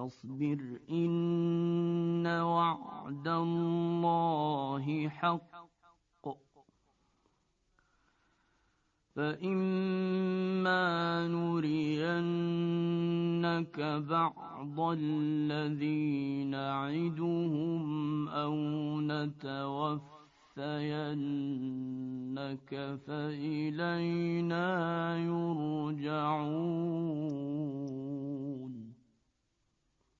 فاصبر إن وعد الله حق فإما نرينك بعض الذي نعدهم أو نتوفينك فإلينا يرجعون